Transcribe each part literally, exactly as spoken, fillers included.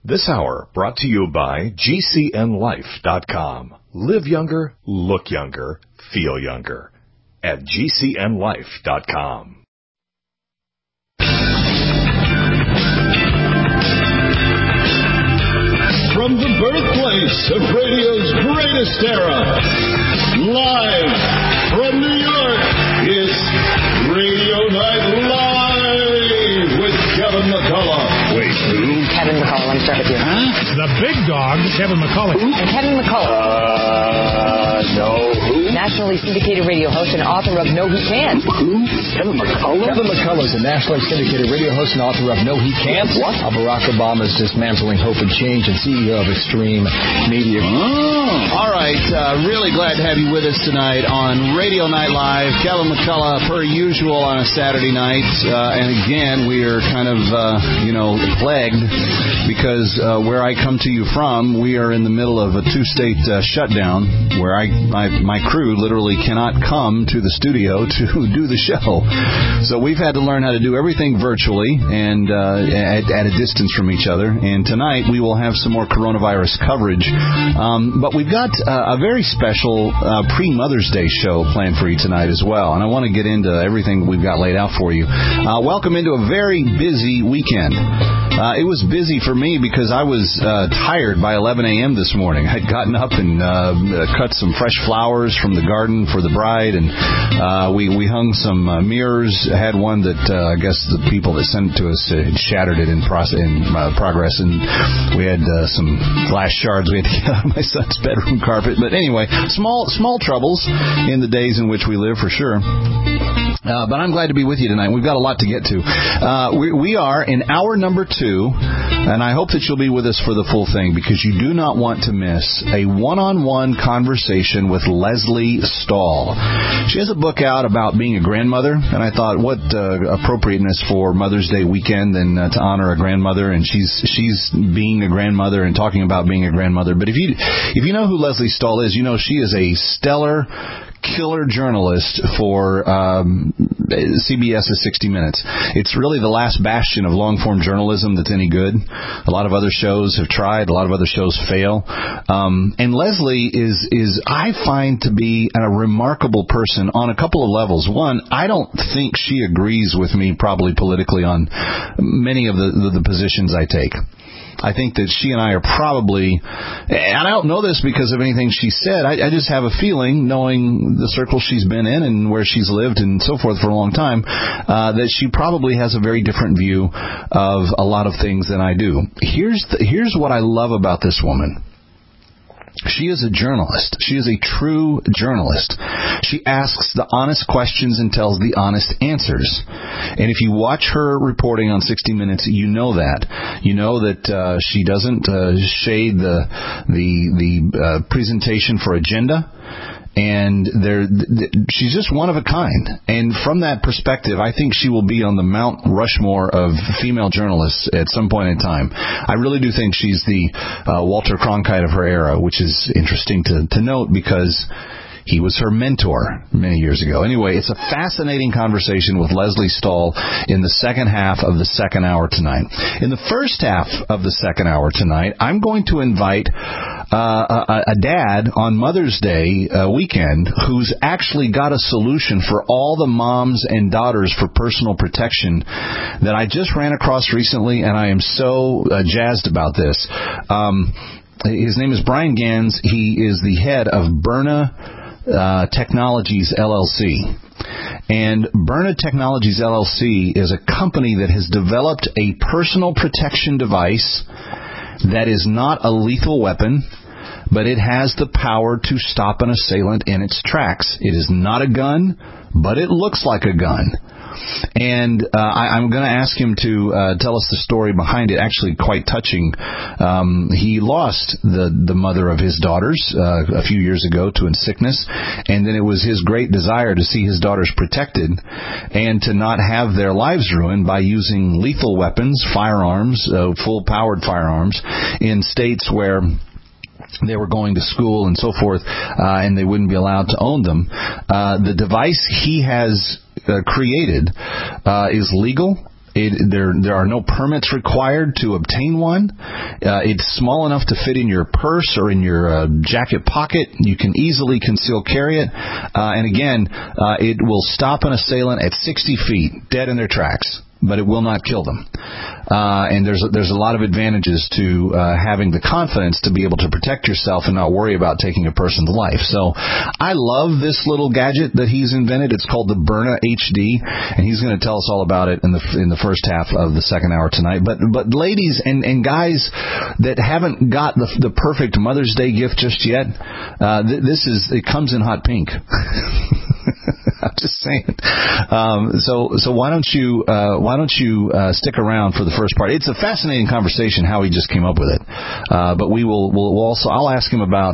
This hour brought to you by G C N life dot com. Live younger, look younger, feel younger at G C N life dot com. From the birthplace of radio's greatest era, live from New York, it's Radio Night Live with Kevin McCullough. Wait, who? Kevin McCullough, let me start with you. Huh? The big dog, Kevin McCullough. And Kevin McCullough. Uh, no, who? Nationally syndicated radio host and author of No He Can't. Who? Kevin McCullough? Kevin McCullough is a nationally syndicated radio host and author of No He Can't. What? How Barack Obama is dismantling hope and change, and C E O of Extreme Media. Oh. All right, uh, really glad to have you with us tonight on Radio Night Live. Kevin McCullough, per usual, on a Saturday night. Uh, and again, we are kind of, uh, you know, plagued because uh, where I come to you from, we are in the middle of a two-state uh, shutdown where I, my, my crew literally cannot come to the studio to do the show. So we've had to learn how to do everything virtually and uh, at, at a distance from each other. And tonight we will have some more coronavirus coverage. Um, but we've got uh, a very special uh, pre-Mother's Day show planned for you tonight as well. And I want to get into everything we've got laid out for you. Uh, welcome into a very busy weekend. Uh, it was busy for me because I was uh, tired by eleven a.m. this morning. I'd gotten up and uh, cut some fresh flowers from the garden for the bride, and uh, we, we hung some uh, mirrors. I had one that uh, I guess the people that sent it to us had shattered it in, process, in uh, progress, and we had uh, some glass shards we had to get out of my son's bedroom carpet. But anyway, small small troubles in the days in which we live, for sure. Uh, but I'm glad to be with you tonight. We've got a lot to get to. Uh, we, we are in hour number two, and I hope that you'll be with us for the full thing because you do not want to miss a one-on-one conversation with Lesley Stahl. She has a book out about being a grandmother, and I thought what uh, appropriateness for Mother's Day weekend than uh, to honor a grandmother, and she's she's being a grandmother and talking about being a grandmother. But if you if you know who Lesley Stahl is, you know she is a stellar killer journalist for um, CBS's sixty minutes. It's really the last bastion of long-form journalism that's any good. A lot of other shows have tried. A lot of other shows fail. Um, and Lesley is, is, I find, to be a remarkable person on a couple of levels. One, I don't think she agrees with me probably politically on many of the, the, the positions I take. I think that she and I are probably, and I don't know this because of anything she said, I, I just have a feeling, knowing the circle she's been in and where she's lived and so forth for a long time, uh, that she probably has a very different view of a lot of things than I do. Here's the, here's what I love about this woman. She is a journalist. She is a true journalist. She asks the honest questions and tells the honest answers. And if you watch her reporting on sixty minutes, you know that. You know that uh, she doesn't uh, shade the the the uh, presentation for agenda. And there, she's just one of a kind. And from that perspective, I think she will be on the Mount Rushmore of female journalists at some point in time. I really do think she's the uh, Walter Cronkite of her era, which is interesting to, to note because he was her mentor many years ago. Anyway, it's a fascinating conversation with Lesley Stahl in the second half of the second hour tonight. In the first half of the second hour tonight, I'm going to invite uh, a, a dad on Mother's Day uh, weekend who's actually got a solution for all the moms and daughters for personal protection that I just ran across recently, and I am so uh, jazzed about this. Um, his name is Brian Gans. He is the head of Byrna Uh, Technologies, L L C. And Byrna Technologies, L L C is a company that has developed a personal protection device that is not a lethal weapon, but it has the power to stop an assailant in its tracks. It is not a gun, but it looks like a gun. And uh, I, I'm going to ask him to uh, tell us the story behind it. Actually, quite touching. Um, he lost the, the mother of his daughters uh, a few years ago to a sickness, and then it was his great desire to see his daughters protected and to not have their lives ruined by using lethal weapons, firearms, uh, full-powered firearms, in states where they were going to school and so forth, uh, and they wouldn't be allowed to own them. Uh, the device he has uh, created uh, is legal. It, there there are no permits required to obtain one. Uh, it's small enough to fit in your purse or in your uh, jacket pocket. You can easily conceal carry it. Uh, and again, uh, it will stop an assailant at sixty feet, dead in their tracks, but it will not kill them. Uh, and there's a, there's a lot of advantages to uh, having the confidence to be able to protect yourself and not worry about taking a person's life. So I love this little gadget that he's invented. It's called the Byrna H D, and he's going to tell us all about it in the in the first half of the second hour tonight. But but ladies and, and guys that haven't got the the perfect Mother's Day gift just yet, uh, th- this is it comes in hot pink. I'm just saying. Um, so so why don't you uh, why don't you uh, stick around for the first part? It's a fascinating conversation how he just came up with it. Uh, but we will we'll also I'll ask him about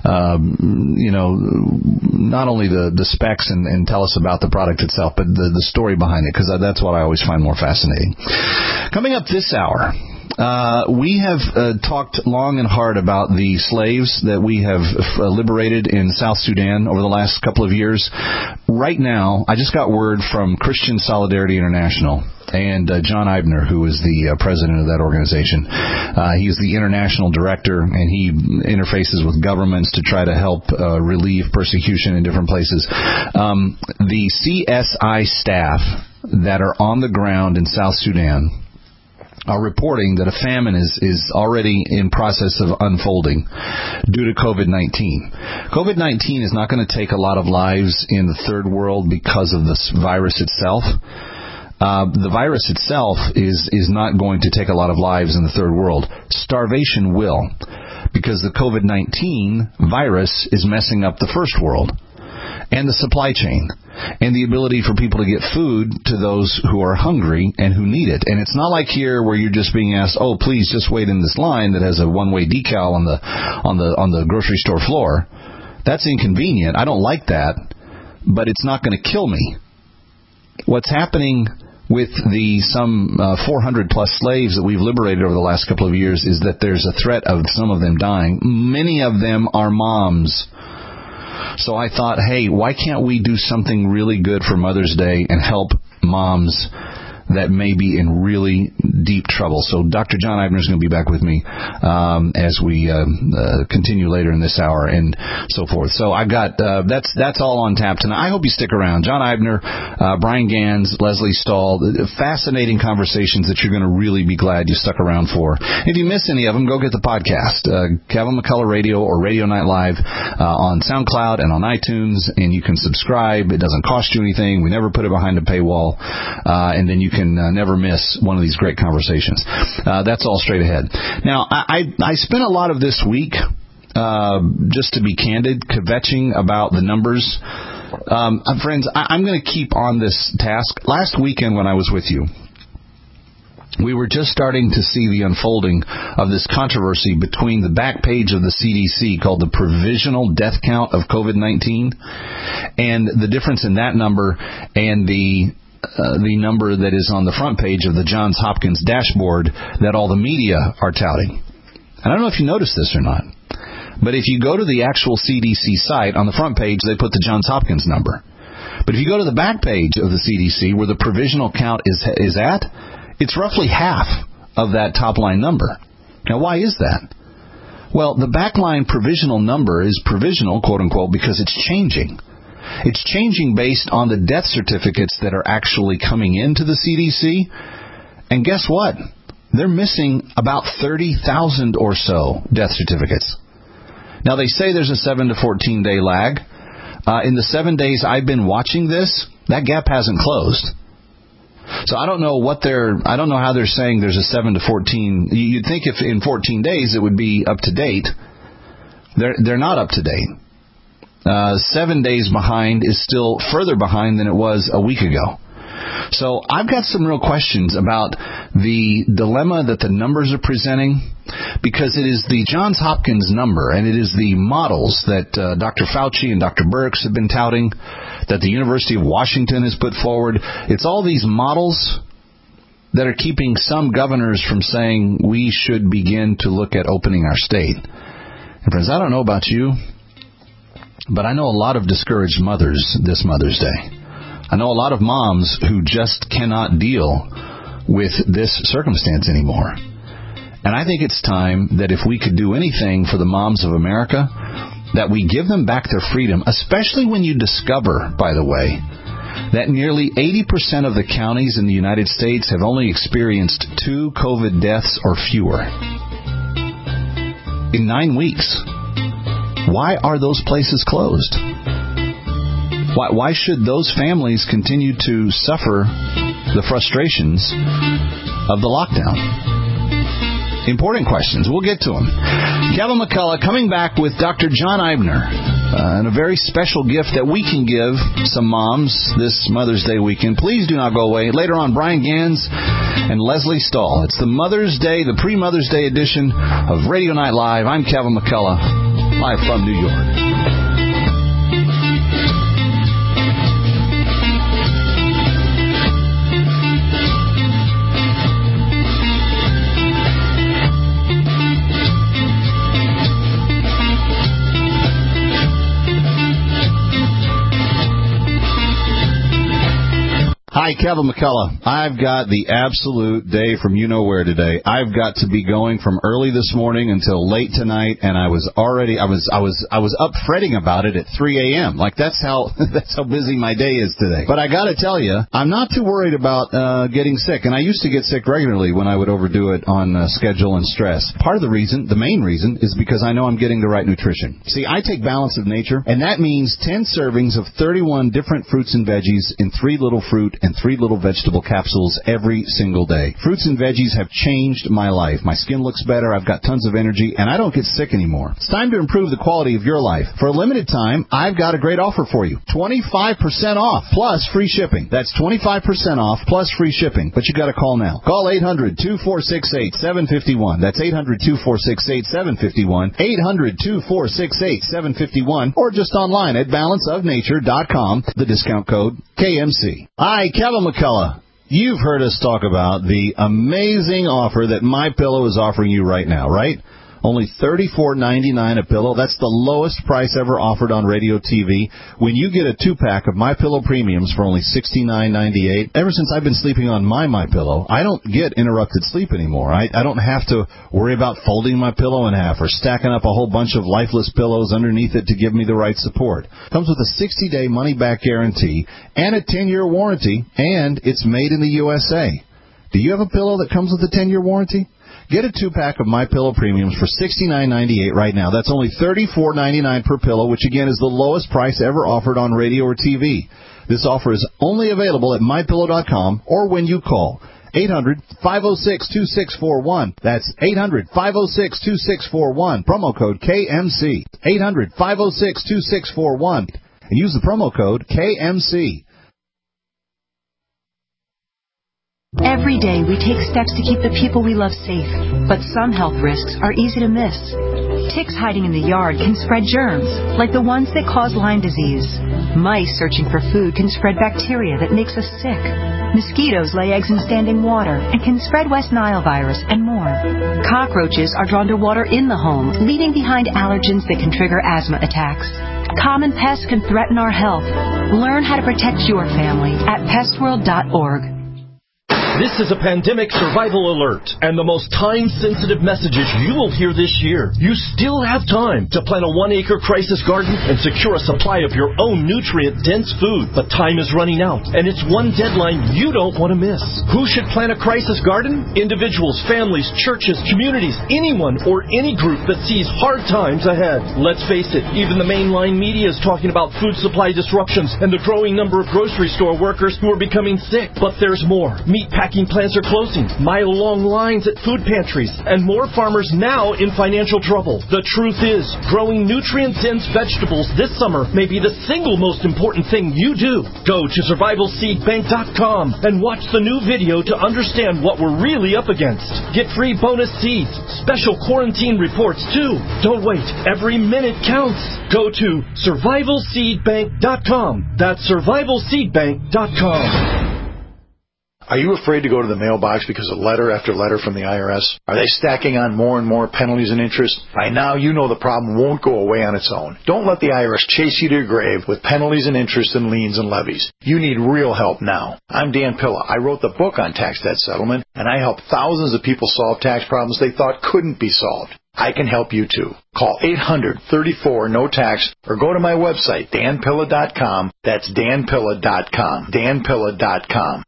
um, you know not only the, the specs and, and tell us about the product itself, but the, the story behind it, because that's what I always find more fascinating. Coming up this hour. Uh, we have uh, talked long and hard about the slaves that we have uh, liberated in South Sudan over the last couple of years. Right now, I just got word from Christian Solidarity International and uh, John Eibner, who is the uh, president of that organization. Uh, he is the international director, and he interfaces with governments to try to help uh, relieve persecution in different places. Um, the C S I staff that are on the ground in South Sudan are reporting that a famine is, is already in process of unfolding due to COVID nineteen. COVID nineteen is not going to take a lot of lives in the third world because of this virus itself. Uh, the virus itself is, is not going to take a lot of lives in the third world. Starvation will, because the COVID nineteen virus is messing up the first world and the supply chain, and the ability for people to get food to those who are hungry and who need it. And it's not like here where you're just being asked, oh, please just wait in this line that has a one-way decal on the on the on the grocery store floor. That's inconvenient. I don't like that, but it's not going to kill me. What's happening with the some uh, four hundred plus slaves that we've liberated over the last couple of years is that there's a threat of some of them dying. Many of them are moms. So I thought, hey, why can't we do something really good for Mother's Day and help moms that may be in really deep trouble? So Doctor John Eibner is going to be back with me um, as we uh, uh, continue later in this hour and so forth. So I've got uh, that's that's all on tap tonight. I hope you stick around. John Eibner, uh, Brian Gans, Leslie Stahl, fascinating conversations that you're going to really be glad you stuck around for. If you miss any of them, go get the podcast, uh, Kevin McCullough Radio or Radio Night Live uh, on SoundCloud and on iTunes, and you can subscribe. It doesn't cost you anything. We never put it behind a paywall, uh, and then you can uh, never miss one of these great conversations. Uh, that's all straight ahead. Now, I, I, I spent a lot of this week, uh, just to be candid, kvetching about the numbers. Um, friends, I, I'm going to keep on this task. Last weekend when I was with you, we were just starting to see the unfolding of this controversy between the back page of the C D C called the provisional death count of COVID nineteen and the difference in that number and the Uh, the number that is on the front page of the Johns Hopkins dashboard that all the media are touting. And I don't know if you noticed this or not, but if you go to the actual C D C site, on the front page they put the Johns Hopkins number. But if you go to the back page of the C D C where the provisional count is is at, it's roughly half of that top line number. Now, why is that? Well, the backline provisional number is provisional, quote unquote, because it's changing. It's changing based on the death certificates that are actually coming into the C D C. And guess what? They're missing about thirty thousand or so death certificates. Now, they say there's a seven to fourteen day lag. Uh, in the seven days I've been watching this, that gap hasn't closed. So I don't know what they're, I don't know how they're saying there's a seven to fourteen. You'd think if in fourteen days it would be up to date. They're, they're not up to date. Uh, seven days behind is still further behind than it was a week ago. So I've got some real questions about the dilemma that the numbers are presenting, because it is the Johns Hopkins number, and it is the models that uh, Doctor Fauci and Doctor Birx have been touting, that the University of Washington has put forward. It's all these models that are keeping some governors from saying we should begin to look at opening our state. And friends, I don't know about you, but I know a lot of discouraged mothers this Mother's Day. I know a lot of moms who just cannot deal with this circumstance anymore. And I think it's time that if we could do anything for the moms of America, that we give them back their freedom, especially when you discover, by the way, that nearly eighty percent of the counties in the United States have only experienced two COVID deaths or fewer in nine weeks. Why are those places closed? Why, why should those families continue to suffer the frustrations of the lockdown? Important questions. We'll get to them. Kevin McCullough coming back with Doctor John Eibner, uh, and a very special gift that we can give some moms this Mother's Day weekend. Please do not go away. Later on, Brian Gans and Leslie Stahl. It's the Mother's Day, the pre-Mother's Day edition of Radio Night Live. I'm Kevin McCullough, live from New York. Hi, Kevin McCullough. I've got the absolute day from you-know-where today. I've got to be going from early this morning until late tonight, and I was already, I was, I was, I was up fretting about it at three a.m. Like, that's how, that's how busy my day is today. But I gotta tell you, I'm not too worried about, uh, getting sick, and I used to get sick regularly when I would overdo it on uh, schedule and stress. Part of the reason, the main reason, is because I know I'm getting the right nutrition. See, I take Balance of Nature, and that means ten servings of thirty-one different fruits and veggies in three little fruit and three little vegetable capsules every single day. Fruits and veggies have changed my life. My skin looks better, I've got tons of energy, and I don't get sick anymore. It's time to improve the quality of your life. For a limited time, I've got a great offer for you. twenty-five percent off, plus free shipping. That's twenty-five percent off, plus free shipping. But you gotta call now. Call eight hundred, two four six eight, seven five one. That's eight hundred, two four six eight, seven five one. eight hundred, two four six eight, seven five one. Or just online at balance of nature dot com. The discount code K M C. Hi, Kevin McCullough. You've heard us talk about the amazing offer that MyPillow is offering you right now, right? Only thirty-four ninety-nine a pillow. That's the lowest price ever offered on radio T V. When you get a two-pack of MyPillow Premiums for only sixty-nine ninety-eight, ever since I've been sleeping on my MyPillow, I don't get interrupted sleep anymore. I, I don't have to worry about folding my pillow in half or stacking up a whole bunch of lifeless pillows underneath it to give me the right support. Comes with a sixty-day money-back guarantee and a ten-year warranty, and it's made in the U S A. Do you have a pillow that comes with a ten-year warranty? Get a two-pack of MyPillow Premiums for sixty-nine ninety-eight right now. That's only thirty-four ninety-nine per pillow, which again is the lowest price ever offered on radio or T V. This offer is only available at my pillow dot com or when you call eight hundred, five oh six, two six four one. That's eight hundred, five oh six, two six four one. Promo code K M C. eight hundred, five oh six, two six four one. And use the promo code K M C. Every day we take steps to keep the people we love safe, but some health risks are easy to miss. Ticks hiding in the yard can spread germs, like the ones that cause Lyme disease. Mice searching for food can spread bacteria that makes us sick. Mosquitoes lay eggs in standing water and can spread West Nile virus and more. Cockroaches are drawn to water in the home, leaving behind allergens that can trigger asthma attacks. Common pests can threaten our health. Learn how to protect your family at pest world dot org. This is a pandemic survival alert and the most time-sensitive messages you will hear this year. You still have time to plant a one-acre crisis garden and secure a supply of your own nutrient-dense food. But time is running out, and it's one deadline you don't want to miss. Who should plant a crisis garden? Individuals, families, churches, communities, anyone or any group that sees hard times ahead. Let's face it, even the mainline media is talking about food supply disruptions and the growing number of grocery store workers who are becoming sick. But there's more. Meat packing plants are closing, mile-long lines at food pantries, and more farmers now in financial trouble. The truth is, growing nutrient-dense vegetables this summer may be the single most important thing you do. Go to survival seed bank dot com and watch the new video to understand what we're really up against. Get free bonus seeds, special quarantine reports too. Don't wait. Every minute counts. Go to survival seed bank dot com. That's survival seed bank dot com. Are you afraid to go to the mailbox because of letter after letter from the I R S? Are they stacking on more and more penalties and interest? By now, you know the problem won't go away on its own. Don't let the I R S chase you to your grave with penalties and interest and liens and levies. You need real help now. I'm Dan Pilla. I wrote the book on tax debt settlement, and I helped thousands of people solve tax problems they thought couldn't be solved. I can help you too. Call eight hundred, thirty-four, no tax or go to my website, dan pilla dot com. That's dan pilla dot com. dan pilla dot com.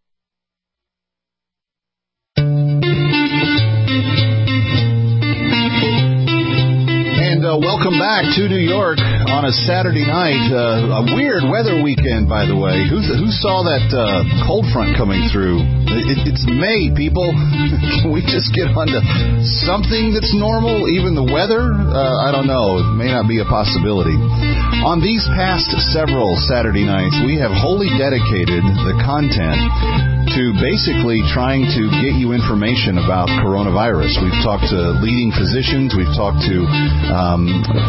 And uh, welcome back to New York on a Saturday night. Uh, a weird weather weekend, by the way. Who, who saw that uh, cold front coming through? It, it's May, people. Can we just get on to something that's normal? Even the weather? Uh, I don't know. It may not be a possibility. On these past several Saturday nights, we have wholly dedicated the content to basically trying to get you information about coronavirus. We've talked to leading physicians. We've talked to um,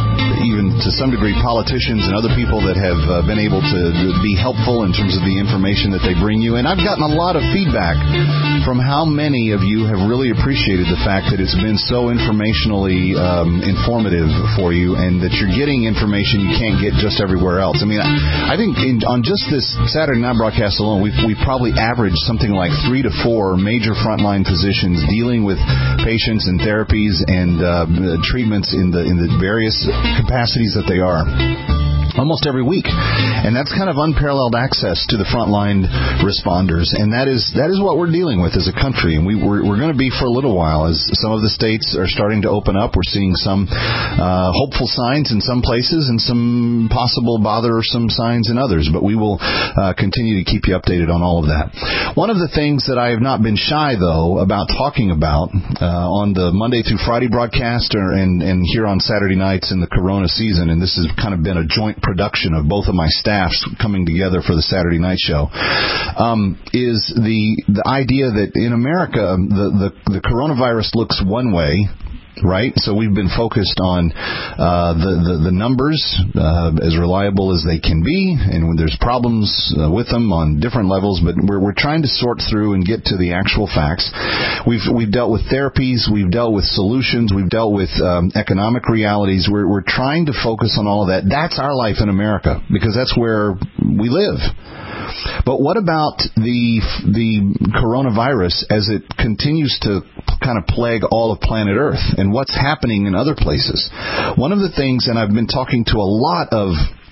even to some degree politicians and other people that have uh, been able to be helpful in terms of the information that they bring you. And I've gotten a lot of feedback from how many of you have really appreciated the fact that it's been so informationally um, informative for you and that you're getting information you can't get just everywhere else. I mean, I, I think in, on just this Saturday night broadcast alone, we've, we've probably averaged something like three to four major frontline physicians dealing with patients and therapies and uh, treatments in the in the various capacities that they are. Almost every week. And that's kind of unparalleled access to the frontline responders. And that is that is what we're dealing with as a country. And we, we're, we're going to be for a little while as some of the states are starting to open up. We're seeing some uh, hopeful signs in some places and some possible bothersome signs in others. But we will uh, continue to keep you updated on all of that. One of the things that I have not been shy, though, about talking about uh, on the Monday through Friday broadcast or, and, and here on Saturday nights in the Corona season, and this has kind of been a joint production of both of my staffs coming together for the Saturday night show, um, is the the idea that in America the, the, the coronavirus looks one way, right? So we've been focused on uh, the, the the numbers uh, as reliable as they can be, and when there's problems uh, with them on different levels, but we're we're trying to sort through and get to the actual facts. We've we've dealt with therapies, we've dealt with solutions, we've dealt with um, economic realities. We're we're trying to focus on all of that. That's our life in America because that's where we live. But what about the the coronavirus as it continues to kind of plague all of planet Earth and what's happening in other places? One of the things, and I've been talking to a lot of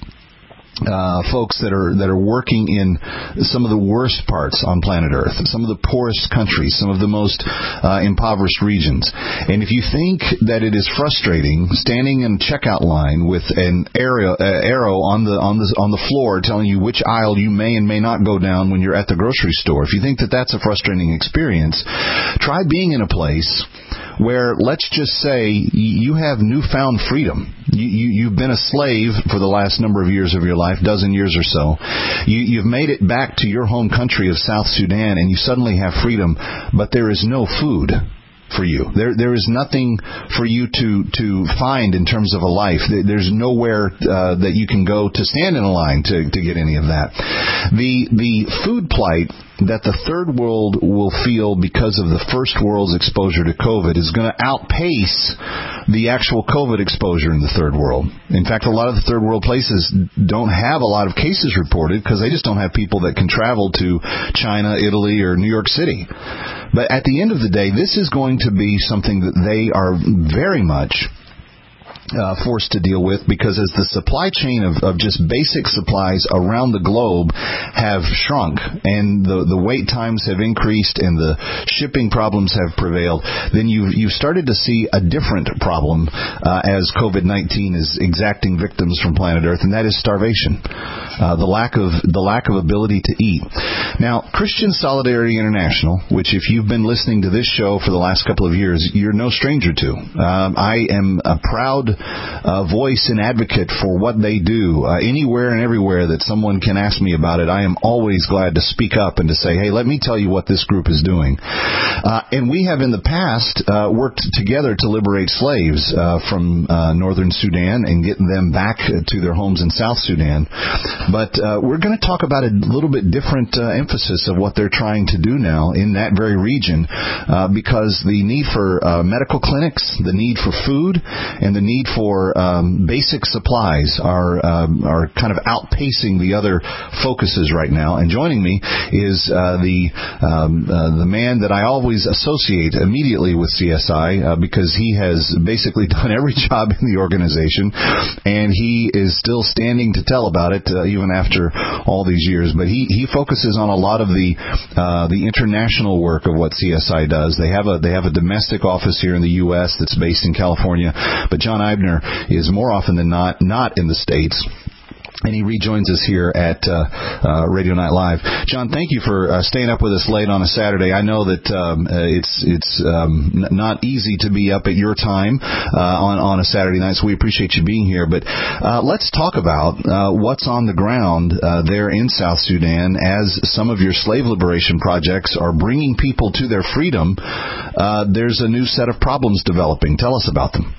Uh, folks that are that are working in some of the worst parts on planet Earth, some of the poorest countries, some of the most uh, impoverished regions. And if you think that it is frustrating standing in a checkout line with an arrow, uh, arrow on the on the on the floor telling you which aisle you may and may not go down when you're at the grocery store, if you think that that's a frustrating experience, try being in a place where, let's just say, you have newfound freedom. You, you, you've been a slave for the last number of years of your life, dozen years or so. You, you've made it back to your home country of South Sudan, and you suddenly have freedom, but there is no food for you. There, there is nothing for you to, to find in terms of a life. There's nowhere uh, that you can go to stand in a line to, to get any of that. The, the food plight that the third world will feel because of the first world's exposure to COVID is going to outpace the actual COVID exposure in the third world. In fact, a lot of the third world places don't have a lot of cases reported because they just don't have people that can travel to China, Italy, or New York City. But at the end of the day, this is going to be something that they are very much Uh, forced to deal with, because as the supply chain of, of just basic supplies around the globe have shrunk and the, the wait times have increased and the shipping problems have prevailed, then you've, you've started to see a different problem uh, as COVID nineteen is exacting victims from planet Earth, and that is starvation, uh, the lack of the lack of ability to eat. Now, Christian Solidarity International, which if you've been listening to this show for the last couple of years, you're no stranger to. Um, I am a proud uh, voice and advocate for what they do. Uh, anywhere and everywhere that someone can ask me about it, I am always glad to speak up and to say, hey, let me tell you what this group is doing. Uh, and we have in the past uh, worked together to liberate slaves uh, from uh, northern Sudan and get them back to their homes in South Sudan. But uh, we're going to talk about a little bit different uh, emphasis of what they're trying to do now in that very region, uh, because the need for uh, medical clinics, the need for food, and the need for um, basic supplies are um, are kind of outpacing the other focuses right now. And joining me is uh, the um, uh, the man that I always associate immediately with C S I uh, because he has basically done every job in the organization, and he is still standing to tell about it uh, even after all these years. But he, he focuses on a lot of the uh, the international work of what C S I does. They have a they have a domestic office here in the U S that's based in California, but John Eibner is more often than not not in the States. And he rejoins us here at uh, uh, Radio Night Live. John, thank you for uh, staying up with us late on a Saturday. I know that um, uh, it's it's um, n- not easy to be up at your time uh, on, on a Saturday night, so we appreciate you being here. But uh, let's talk about uh, what's on the ground uh, there in South Sudan as some of your slave liberation projects are bringing people to their freedom. Uh, there's a new set of problems developing. Tell us about them.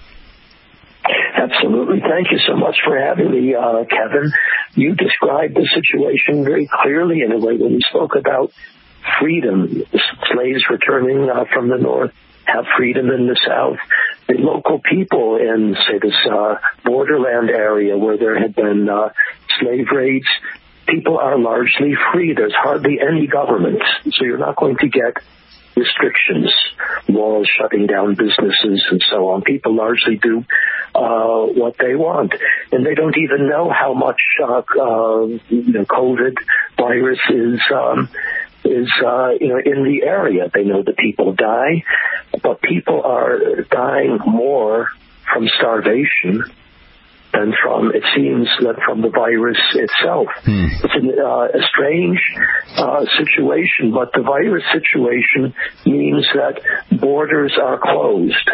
Absolutely. Thank you so much for having me, uh, Kevin. You described the situation very clearly in a way when you spoke about freedom. Slaves returning uh, from the north have freedom in the south. The local people in, say, this uh, borderland area where there had been uh, slave raids, people are largely free. There's hardly any government, so you're not going to get restrictions, laws shutting down businesses and so on. People largely do uh, what they want, and they don't even know how much uh, uh, you know, COVID virus is um, is uh, you know in the area. They know that people die, but people are dying more from starvation than from, it seems, than from the virus itself. Hmm. It's an, uh, a strange uh, situation, but the virus situation means that borders are closed,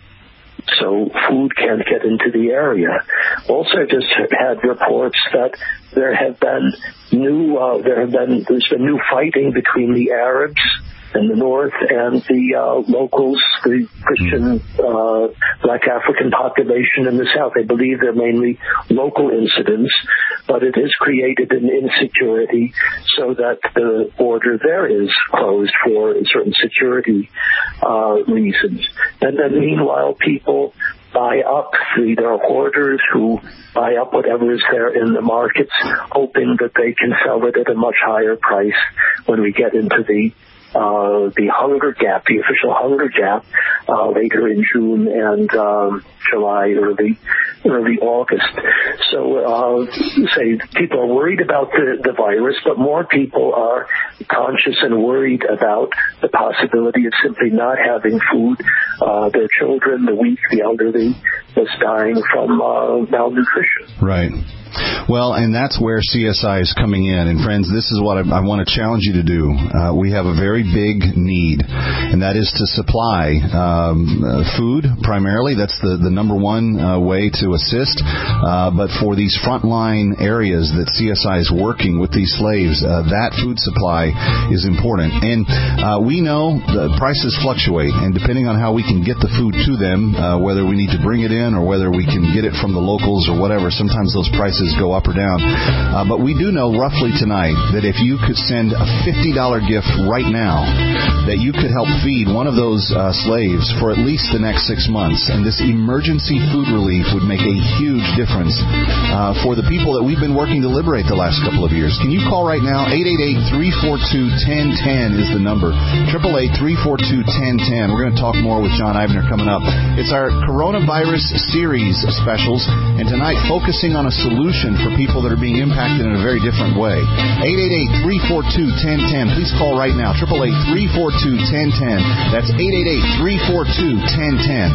so food can't get into the area. Also, just had reports that there have been new, uh, there have been, there's been new fighting between the Arabs in the north and the uh, locals, the Christian uh, black African population in the south. They believe they're mainly local incidents, but it has created an insecurity so that the border there is closed for certain security uh, reasons. And then meanwhile, people buy up, there are hoarders who buy up whatever is there in the markets, hoping that they can sell it at a much higher price when we get into the Uh, the hunger gap, the official hunger gap, uh, later in June and um, July, early early August. So, uh, say people are worried about the, the virus, but more people are conscious and worried about the possibility of simply not having food. Uh, their children, the weak, the elderly, just dying from uh, malnutrition. Right. Well, and that's where C S I is coming in. And friends, this is what I, I want to challenge you to do. Uh, we have a very big need, and that is to supply um, uh, food primarily. That's the, the number one uh, way to assist. Uh, but for these frontline areas that C S I is working with these slaves, uh, that food supply is important. And uh, we know the prices fluctuate, and depending on how we can get the food to them, uh, whether we need to bring it in or whether we can get it from the locals or whatever, sometimes those prices go up or down. Uh, but we do know roughly tonight that if you could send a fifty dollars gift right now, that you could help feed one of those uh, slaves for at least the next six months. And this emergency food relief would make a huge difference uh, for the people that we've been working to liberate the last couple of years. Can you call right now? eight eight eight, three four two, one zero one zero is the number. eight eight eight, three four two, one zero one zero. We're going to talk more with John Eibner coming up. It's our coronavirus series specials, and tonight focusing on a solution for people that are being impacted in a very different way. eight eight eight, three four two, one zero one zero. Please call right now. eight eight eight, three four two, one zero one zero. That's eight eight eight, three four two, one zero one zero.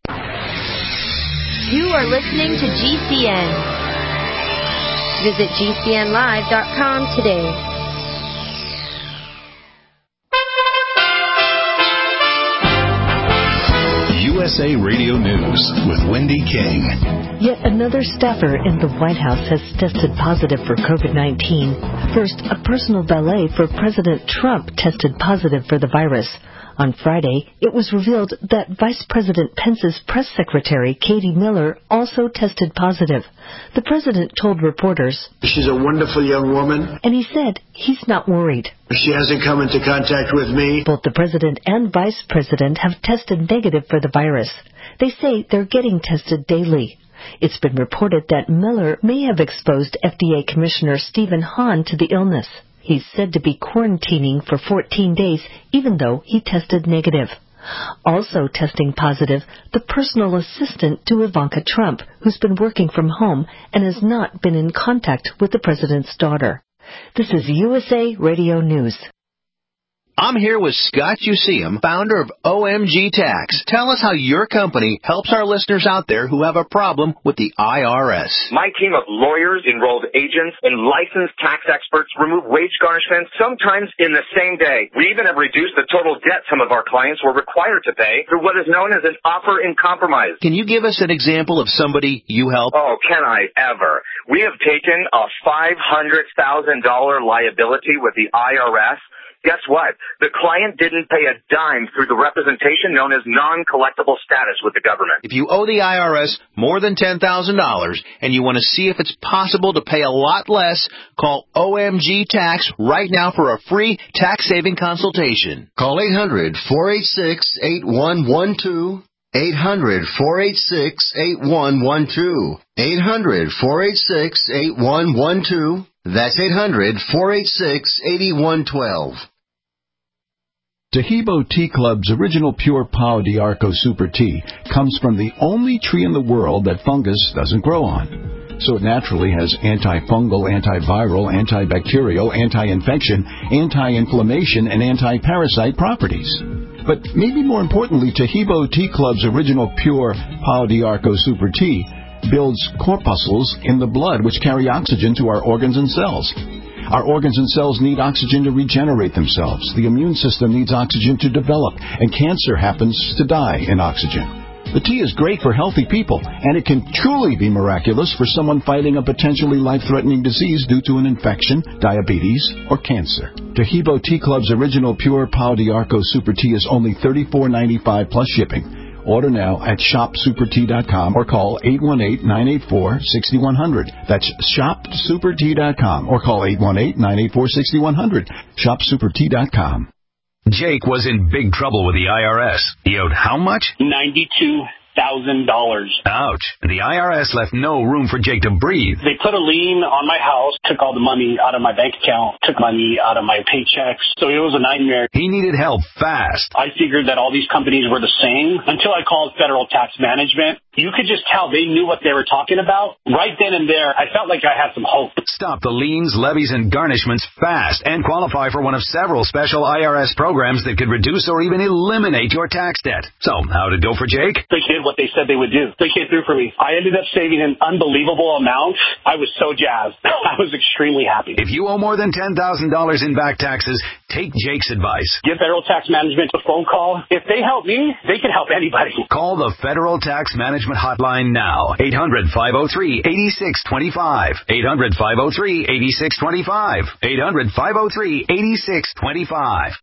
You are listening to G C N. Visit G C N live dot com today. U S A Radio News with Wendy King. Yet another staffer in the White House has tested positive for COVID nineteen. First, a personal valet for President Trump tested positive for the virus. On Friday, it was revealed that Vice President Pence's press secretary, Katie Miller, also tested positive. The president told reporters, "She's a wonderful young woman." And he said he's not worried. "She hasn't come into contact with me." Both the president and vice president have tested negative for the virus. They say they're getting tested daily. It's been reported that Miller may have exposed F D A Commissioner Stephen Hahn to the illness. He's said to be quarantining for fourteen days, even though he tested negative. Also testing positive, the personal assistant to Ivanka Trump, who's been working from home and has not been in contact with the president's daughter. This is U S A Radio News. I'm here with Scott Useum, founder of O M G Tax. Tell us how your company helps our listeners out there who have a problem with the I R S. My team of lawyers, enrolled agents, and licensed tax experts remove wage garnishments, sometimes in the same day. We even have reduced the total debt some of our clients were required to pay through what is known as an offer in compromise. Can you give us an example of somebody you help? Oh, can I ever? We have taken a five hundred thousand dollars liability with the I R S. Guess what? The client didn't pay a dime through the representation known as non-collectible status with the government. If you owe the I R S more than ten thousand dollars and you want to see if it's possible to pay a lot less, call O M G Tax right now for a free tax-saving consultation. Call eight hundred, four eight six, eight one one two. eight hundred, four eight six, eight one one two. eight hundred, four eight six, eight one one two. That's eight hundred, four eight six, eight one one two. Tahibo Tea Club's original pure Pau d'Arco Super Tea comes from the only tree in the world that fungus doesn't grow on. So it naturally has antifungal, antiviral, antibacterial, anti-infection, anti-inflammation, and anti-parasite properties. But maybe more importantly, Tahibo Tea Club's original pure Pau d'Arco Super Tea builds corpuscles in the blood which carry oxygen to our organs and cells. Our organs and cells need oxygen to regenerate themselves. The immune system needs oxygen to develop, and cancer happens to die in oxygen. The tea is great for healthy people, and it can truly be miraculous for someone fighting a potentially life-threatening disease due to an infection, diabetes, or cancer. Tahibo Tea Club's original pure Pau d'Arco Super Tea is only thirty-four ninety-five plus shipping. Order now at shop super tea dot com or call eight one eight, nine eight four, six one zero zero. That's shop super tea dot com or call eight one eight, nine eight four, six one zero zero. shop super tea dot com. Jake was in big trouble with the I R S. He owed how much? ninety-two thousand dollars. Ouch. The I R S left no room for Jake to breathe. They put a lien on my house, took all the money out of my bank account, took money out of my paychecks. So it was a nightmare. He needed help fast. I figured that all these companies were the same until I called Federal Tax Management. You could just tell they knew what they were talking about. Right then and there, I felt like I had some hope. Stop the liens, levies, and garnishments fast and qualify for one of several special I R S programs that could reduce or even eliminate your tax debt. So, how'd it go for Jake? They did what they said they would do. They came through for me. I ended up saving an unbelievable amount. I was so jazzed. I was extremely happy. If you owe more than ten thousand dollars in back taxes, take Jake's advice. Give Federal Tax Management a phone call. If they help me, they can help anybody. Call the Federal Tax Management Hotline now. eight hundred, five oh three, eight six two five. eight hundred, five oh three, eight six two five. eight hundred, five oh three, eight six two five.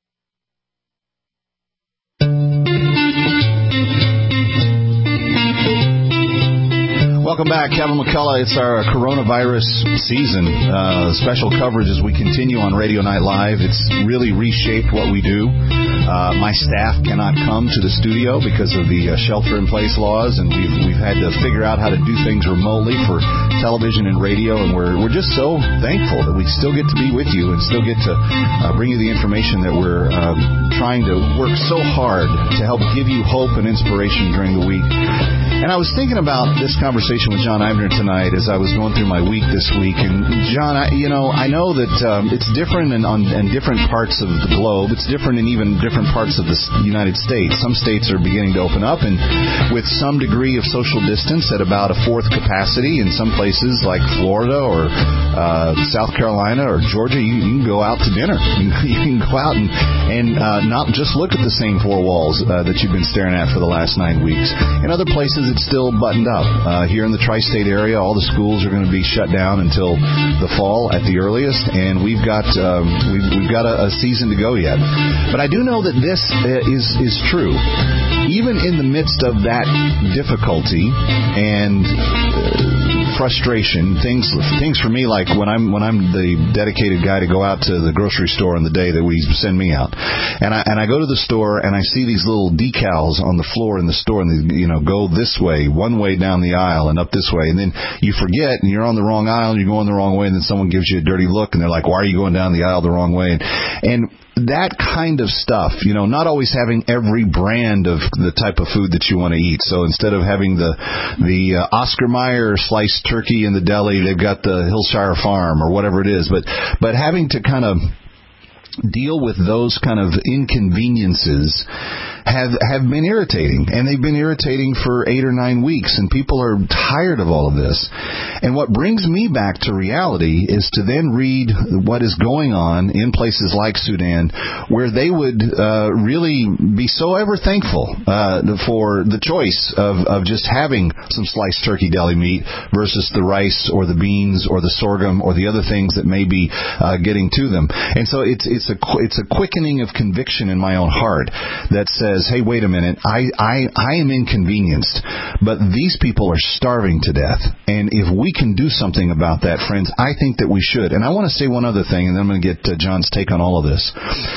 Welcome back, Kevin McCullough. It's our coronavirus season. Uh, special coverage as we continue on Radio Night Live. It's really reshaped what we do. Uh, my staff cannot come to the studio because of the uh, shelter-in-place laws, and we've we've had to figure out how to do things remotely for television and radio. And we're we're just so thankful that we still get to be with you and still get to uh, bring you the information that we're um, trying to work so hard to help give you hope and inspiration during the week. And I was thinking about this conversation with John Ivner tonight as I was going through my week this week. And John, I, you know, I know that um, it's different in, on, in different parts of the globe. It's different in even different parts of the United States. Some states are beginning to open up, and with some degree of social distance at about a fourth capacity. In some places like Florida or uh, South Carolina or Georgia, you, you can go out to dinner. You can, you can go out and, and uh, not just look at the same four walls uh, that you've been staring at for the last nine weeks. In other places, it's still buttoned up. Uh, here in the tri-state area, all the schools are going to be shut down until the fall at the earliest, and we've got um, we've, we've got a, a season to go yet. But I do know that this uh, is is true. Even in the midst of that difficulty and uh, frustration, things things for me like when I'm when I'm the dedicated guy to go out to the grocery store on the day that we send me out, and I and I go to the store and I see these little decals on the floor in the store, and they, you know, go this way, one way down the aisle and up this way, and then you forget and you're on the wrong aisle and you're going the wrong way, and then someone gives you a dirty look and they're like, why are you going down the aisle the wrong way? And, and that kind of stuff, you know, not always having every brand of the type of food that you want to eat. So instead of having the the uh, Oscar Mayer sliced turkey in the deli, they've got the Hillshire Farm or whatever it is. But but having to kind of deal with those kind of inconveniences have have been irritating, and they've been irritating for eight or nine weeks, and people are tired of all of this. And what brings me back to reality is to then read what is going on in places like Sudan, where they would uh, really be so ever thankful uh, for the choice of, of just having some sliced turkey deli meat versus the rice or the beans or the sorghum or the other things that may be uh, getting to them. And so it's it's a it's a quickening of conviction in my own heart that says, hey, wait a minute, I, I, I am inconvenienced, but these people are starving to death. And if we can do something about that, friends, I think that we should. And I want to say one other thing, and then I'm going to get uh, John's take on all of this.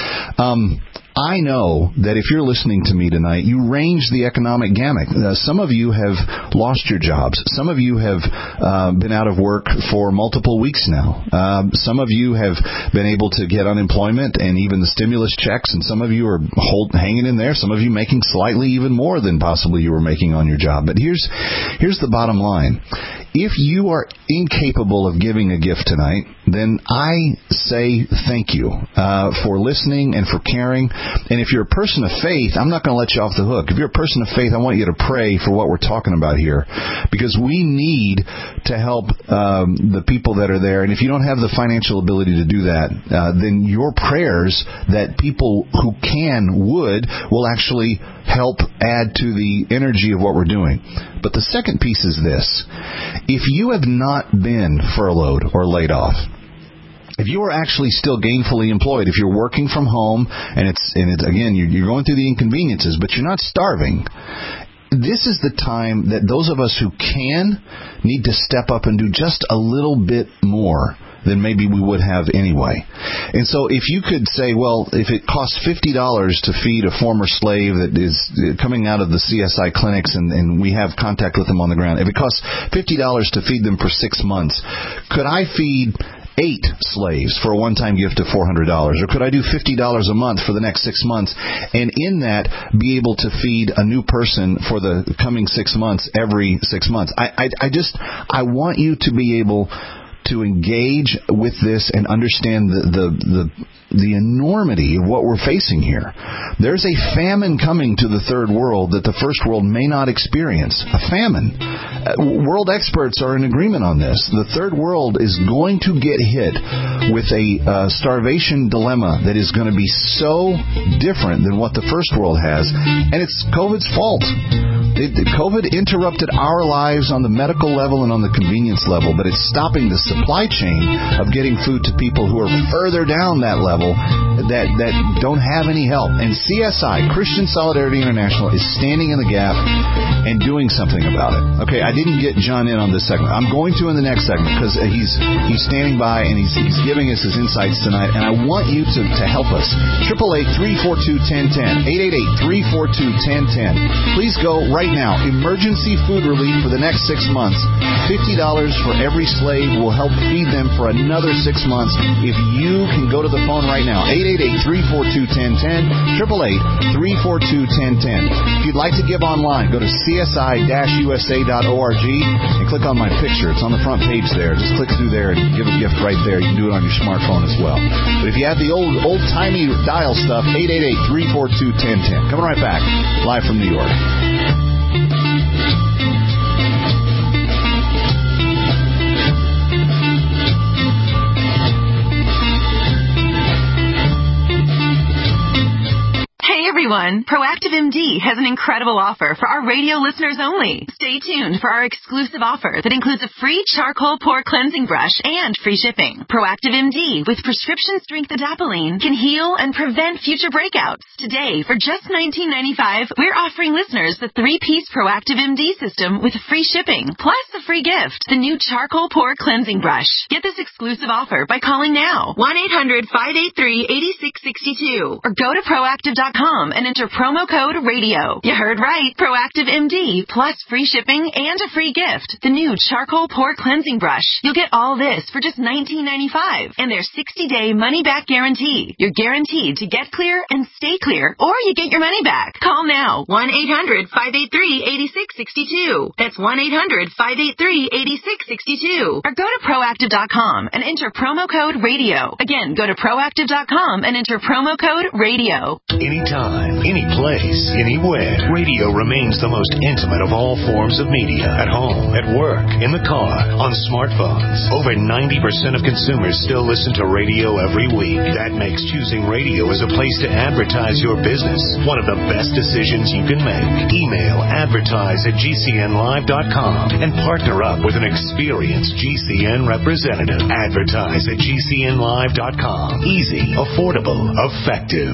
Um, I know that if you're listening to me tonight, you range the economic gamut. Uh, some of you have lost your jobs. Some of you have uh, been out of work for multiple weeks now. Uh, some of you have been able to get unemployment and even the stimulus checks, and some of you are hold, hanging in there. Some of you making slightly even more than possibly you were making on your job. But here's here's the bottom line. If you are incapable of giving a gift tonight, then I say thank you uh, for listening and for caring. And if you're a person of faith, I'm not going to let you off the hook. If you're a person of faith, I want you to pray for what we're talking about here, because we need to help um, the people that are there. And if you don't have the financial ability to do that, uh, then your prayers that people who can would will actually help add to the energy of what we're doing. But the second piece is this. If you have not been furloughed or laid off, if you are actually still gainfully employed, if you're working from home, and it's, and it's again, you're, you're going through the inconveniences, but you're not starving, this is the time that those of us who can need to step up and do just a little bit more than maybe we would have anyway. And so if you could say, well, if it costs fifty dollars to feed a former slave that is coming out of the C S I clinics and, and we have contact with them on the ground, if it costs fifty dollars to feed them for six months, could I feed eight slaves for a one-time gift of four hundred dollars? Or could I do fifty dollars a month for the next six months and in that be able to feed a new person for the coming six months every six months? I, I, I just, I want you to be able to engage with this and understand the, the, the, the enormity of what we're facing here. There's a famine coming to the third world that the first world may not experience. A famine. Uh, world experts are in agreement on this. The third world is going to get hit with a uh, starvation dilemma that is going to be so different than what the first world has. And it's COVID's fault. It, COVID interrupted our lives on the medical level and on the convenience level, but it's stopping the supply chain of getting food to people who are further down that level that, that don't have any help. And C S I, Christian Solidarity International, is standing in the gap and doing something about it. Okay, I didn't get John in on this segment. I'm going to in the next segment because he's he's standing by and he's he's giving us his insights tonight, and I want you to, to help us. eight eight eight, three four two, one zero one zero. eight eight eight, three four two, one zero one zero. Please go right right now. Emergency food relief for the next six months. fifty dollars for every slave will help feed them for another six months. If you can go to the phone right now, eight eight eight, three four two, one zero one zero, eight eight eight, three four two, one zero one zero. If you'd like to give online, go to c s i dash u s a dot org and click on my picture. It's on the front page there. Just click through there and give a gift right there. You can do it on your smartphone as well. But if you have the old, old-timey dial stuff, eight eight eight, three four two, one zero one zero. Coming right back, live from New York. Hey everyone, Proactive M D has an incredible offer for our radio listeners only. Stay tuned for our exclusive offer that includes a free charcoal pore cleansing brush and free shipping. Proactive M D with prescription strength adapalene can heal and prevent future breakouts. Today, for just nineteen ninety-five dollars, we're offering listeners the three-piece Proactive M D system with free shipping, plus a free gift, the new charcoal pore cleansing brush. Get this exclusive offer by calling now, one eight hundred, five eight three, eight six six two, or go to proactive dot com and enter promo code radio. You heard right. Proactive M D plus free shipping and a free gift. The new charcoal pore cleansing brush. You'll get all this for just nineteen ninety-five dollars and their sixty-day money-back guarantee. You're guaranteed to get clear and stay clear, or you get your money back. Call now. one eight hundred, five eight three, eight six six two. That's one eight hundred, five eight three, eight six six two. Or go to proactive dot com and enter promo code radio. Again, go to proactive dot com and enter promo code radio. Anytime, any place, anywhere, radio remains the most intimate of all forms of media. At home, at work, in the car, on smartphones. Over ninety percent of consumers still listen to radio every week. That makes choosing radio as a place to advertise your business one of the best decisions you can make. Email advertise at g c n live dot com and partner up with an experienced G C N representative. Advertise at g c n live dot com. Easy, affordable, effective.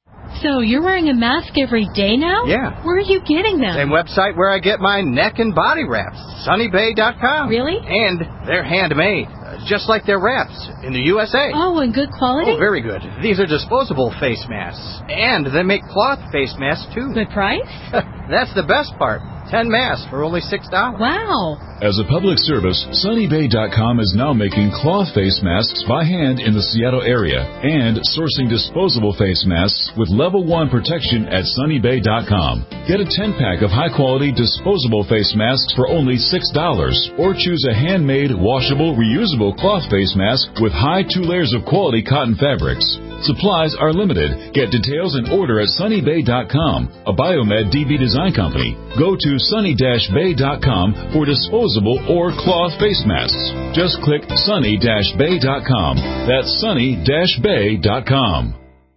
So you're wearing a mask every day now? Yeah. Where are you getting them? Same website where I get my neck and body wraps, sunny bay dot com. Really? And they're handmade, uh, just like their wraps in the U S A. Oh, and good quality? Oh, very good. These are disposable face masks. And they make cloth face masks, too. Good price? That's the best part. Ten masks for only six dollars. Wow. As a public service, sunny bay dot com is now making cloth face masks by hand in the Seattle area and sourcing disposable face masks with level one protection at sunny bay dot com. Get a ten-pack of high-quality disposable face masks for only six dollars, or choose a handmade, washable, reusable cloth face mask with high two layers of quality cotton fabrics. Supplies are limited. Get details and order at sunny bay dot com, a Biomed D B design company. Go to sunny dash bay dot com for disposable or cloth face masks. Just click sunny dash bay dot com. That's sunny dash bay dot com.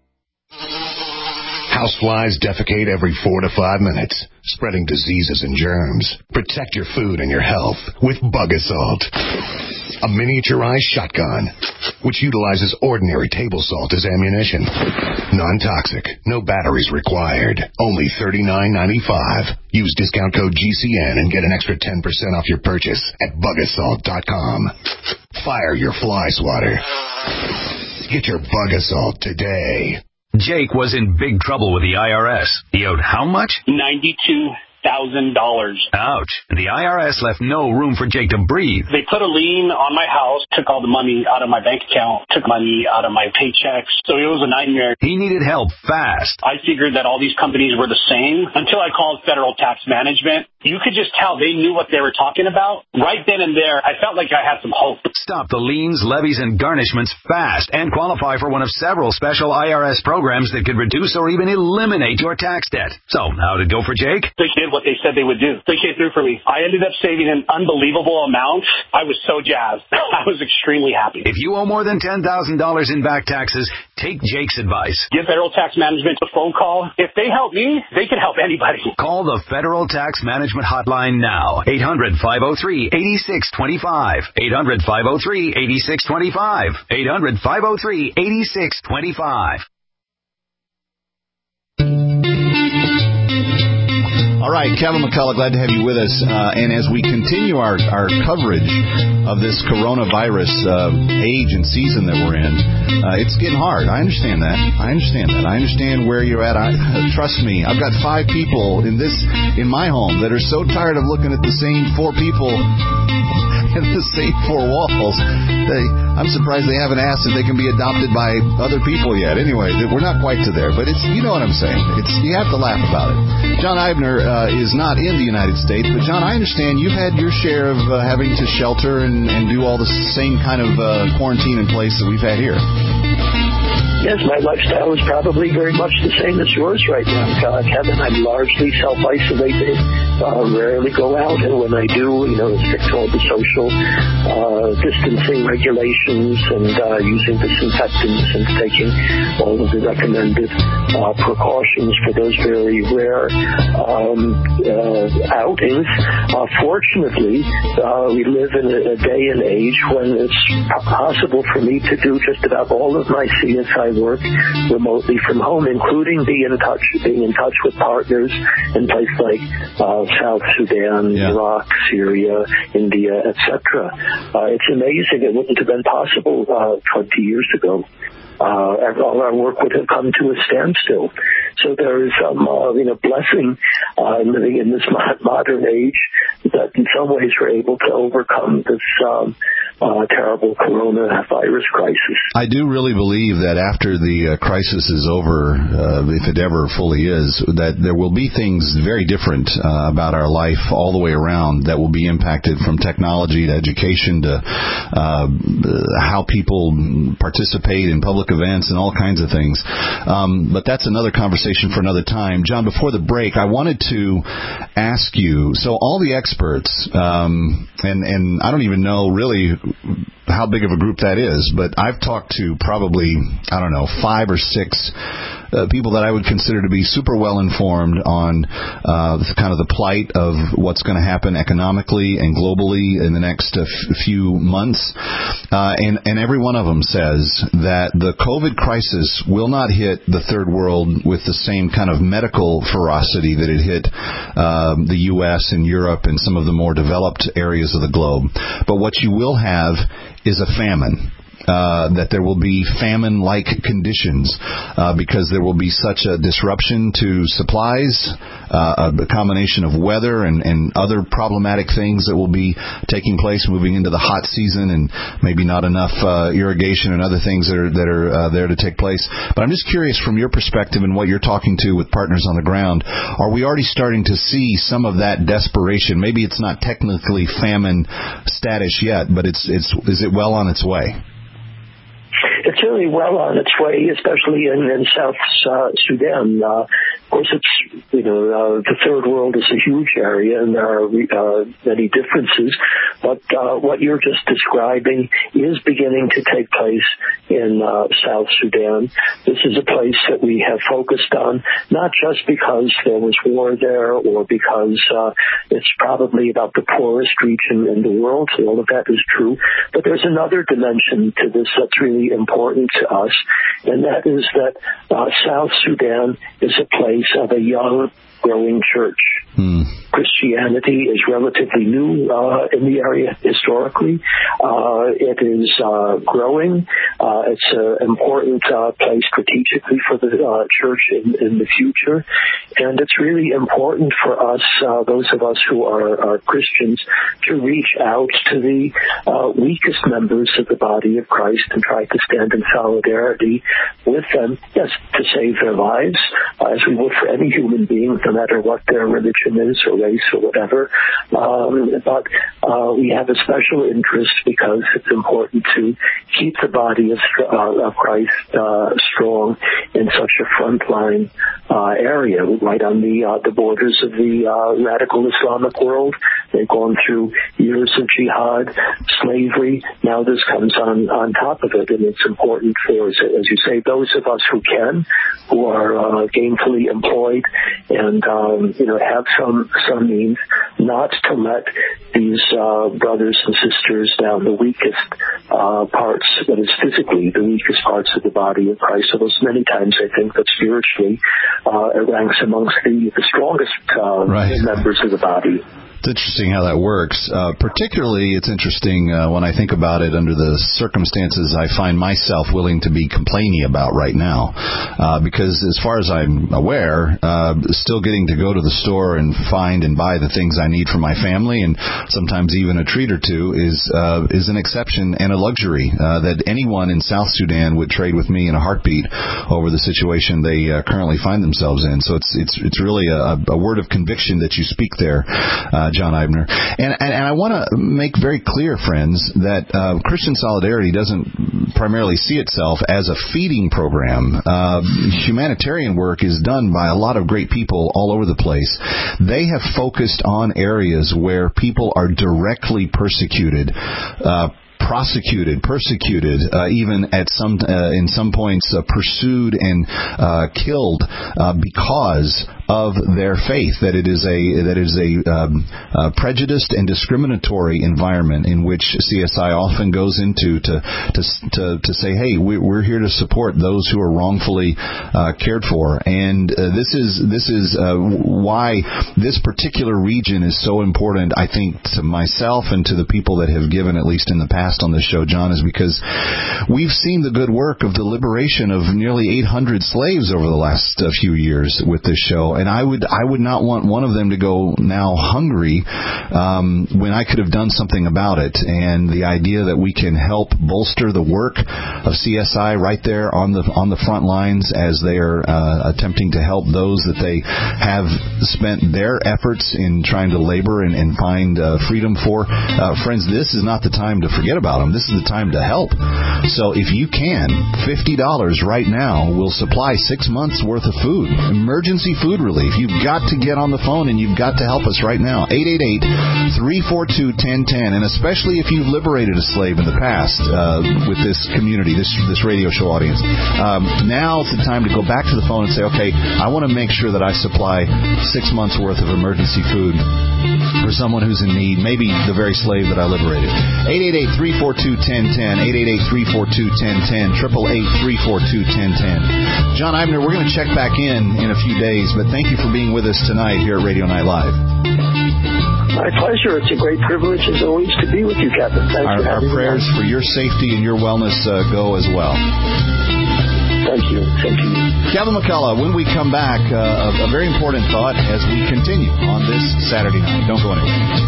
Houseflies defecate every four to five minutes, spreading diseases and germs. Protect your food and your health with Bug Assault. A miniaturized shotgun, which utilizes ordinary table salt as ammunition. Non-toxic, no batteries required. Only thirty-nine ninety-five. Use discount code G C N and get an extra ten percent off your purchase at bug assault dot com. Fire your fly swatter. Get your Bug Assault today. Jake was in big trouble with the I R S. He owed how much? ninety-two thousand dollars. Ouch. The I R S left no room for Jake to breathe. They put a lien on my house, took all the money out of my bank account, took money out of my paychecks. So it was a nightmare. He needed help fast. I figured that all these companies were the same until I called Federal Tax Management. You could just tell they knew what they were talking about. Right then and there, I felt like I had some hope. Stop the liens, levies, and garnishments fast and qualify for one of several special I R S programs that could reduce or even eliminate your tax debt. So, how did it go for Jake? They did what they said they would do. They came through for me. I ended up saving an unbelievable amount. I was so jazzed. I was extremely happy. If you owe more than ten thousand dollars in back taxes, take Jake's advice. Give Federal Tax Management a phone call. If they help me, they can help anybody. Call the Federal Tax Management Hotline now. eight hundred, five oh three, eight six two five. eight hundred, five oh three, eight six two five. eight hundred, five oh three, eight six two five. All right, Kevin McCullough, glad to have you with us. Uh, and as we continue our, our coverage of this coronavirus uh, age and season that we're in, uh, it's getting hard. I understand that. I understand that. I understand where you're at. I, uh, trust me, I've got five people in this in my home that are so tired of looking at the same four people in the same four walls. They, I'm surprised they haven't asked if they can be adopted by other people yet. Anyway, we're not quite to there, but it's you know what I'm saying. It's you have to laugh about it. John Eibner uh, is not in the United States, but John, I understand you've had your share of uh, having to shelter and, and do all the same kind of uh, quarantine in place that we've had here. Yes, my lifestyle is probably very much the same as yours right now, uh, Kevin. I'm largely self-isolated, uh, rarely go out, and when I do, you know, stick to all the social uh, distancing regulations and uh, using disinfectants and taking all of the recommended uh, precautions for those very rare um, uh, outings. Uh, fortunately, uh, we live in a, a day and age when it's possible for me to do just about all of my C S I work remotely from home, including being in touch, being in touch with partners in places like uh, South Sudan, yeah. Iraq, Syria, India, et cetera. Uh, it's amazing. It wouldn't have been possible uh, twenty years ago. Uh, all our work would have come to a standstill. So there is some, uh, you know, blessing uh, living in this modern age that in some ways we're able to overcome this um, uh, terrible coronavirus crisis. I do really believe that after the uh, crisis is over, uh, if it ever fully is, that there will be things very different uh, about our life all the way around that will be impacted, from technology to education to uh, how people participate in public events and all kinds of things. Um, but that's another conversation for another time. John, before the break, I wanted to ask you, so all the experts, um, and, and I don't even know really how big of a group that is, but I've talked to probably, I don't know, five or six uh, people that I would consider to be super well informed on uh, kind of the plight of what's going to happen economically and globally in the next uh, f- few months. Uh, and, and every one of them says that the COVID crisis will not hit the third world with the same kind of medical ferocity that it hit um, the U S and Europe and some of the more developed areas of the globe. But what you will have is a famine. Uh, that there will be famine-like conditions uh, because there will be such a disruption to supplies, uh, a combination of weather and, and other problematic things that will be taking place moving into the hot season, and maybe not enough uh, irrigation and other things that are that are uh, there to take place. But I'm just curious, from your perspective and what you're talking to with partners on the ground, are we already starting to see some of that desperation? Maybe it's not technically famine status yet, but it's it's is it well on its way? It's certainly well on its way, especially in, in South uh, Sudan. Uh, of course, it's, you know, uh, the third world is a huge area, and there are uh, many differences. But uh, what you're just describing is beginning to take place in uh, South Sudan. This is a place that we have focused on, not just because there was war there or because uh, it's probably about the poorest region in the world. So all of that is true. But there's another dimension to this that's really important to us, and that is that uh, South Sudan is a place of a young, growing church. Hmm. Christianity is relatively new uh, in the area historically. Uh, it is uh, growing. Uh, it's an important uh, place strategically for the uh, church in, in the future. And it's really important for us, uh, those of us who are, are Christians, to reach out to the uh, weakest members of the body of Christ and try to stand in solidarity with them, yes, to save their lives, uh, as we would for any human being, no matter what their religion is or race or whatever. Um, but uh, we have a special interest because it's important to keep the body of, uh, of Christ uh, strong in such a frontline uh, area, right on the uh, the borders of the uh, radical Islamic world. They've gone through years of jihad, slavery. Now this comes on, on top of it, and it's important for, as you say, those of us who can, who are uh, gainfully employed and um, you know have some some means, not to let the these uh, brothers and sisters down the weakest uh, parts, that is physically the weakest parts of the body of Christ. So those many times I think that spiritually uh, it ranks amongst the, the strongest uh, right. members of the body. It's interesting how that works. Uh, particularly, it's interesting uh, when I think about it under the circumstances I find myself willing to be complaining about right now. Uh, because as far as I'm aware, uh, still getting to go to the store and find and buy the things I need for my family, and sometimes even a treat or two, is uh, is an exception and a luxury uh, that anyone in South Sudan would trade with me in a heartbeat over the situation they uh, currently find themselves in. So it's it's it's really a, a word of conviction that you speak there, uh, John Eibner. And, and, and I want to make very clear, friends, that uh, Christian Solidarity doesn't primarily see itself as a feeding program. Uh, humanitarian work is done by a lot of great people all over the place. They have focused on areas where people are directly persecuted, uh, prosecuted, persecuted, uh, even at some uh, in some points uh, pursued and uh, killed uh, because of their faith. That it is a that it is a um, uh, prejudiced and discriminatory environment in which C S I often goes into to to to, to say, hey, we're here to support those who are wrongfully uh, cared for, and uh, this is this is uh, why this particular region is so important. I think to myself and to the people that have given, at least in the past on this show, John, is because we've seen the good work of the liberation of nearly eight hundred slaves over the last uh, few years with this show. And I would I would not want one of them to go now hungry um, when I could have done something about it. And the idea that we can help bolster the work of C S I right there on the on the front lines as they are uh, attempting to help those that they have spent their efforts in trying to labor and, and find uh, freedom for. Uh, friends, this is not the time to forget about them. This is the time to help. So if you can, fifty dollars right now will supply six months worth of food, emergency food relief. You've got to get on the phone and you've got to help us right now. eight eight eight, three four two, one zero one zero. And especially if you've liberated a slave in the past uh, with this community, this this radio show audience, um, now is the time to go back to the phone and say, okay, I want to make sure that I supply six months worth of emergency food for someone who's in need, maybe the very slave that I liberated. eight eight eight, three four two, one zero one zero, eight eight eight, three four two, one zero one zero, eight eight eight, three four two, one zero one zero. John Eibner, we're going to check back in in a few days, but thank you for being with us tonight here at Radio Night Live. My pleasure. It's a great privilege, as always, to be with you, Kevin. Thanks our, for having Our prayers me. for your safety and your wellness uh, go as well. Thank you. Thank you. Kevin McCullough, when we come back, uh, a, a very important thought as we continue on this Saturday night. Don't go anywhere.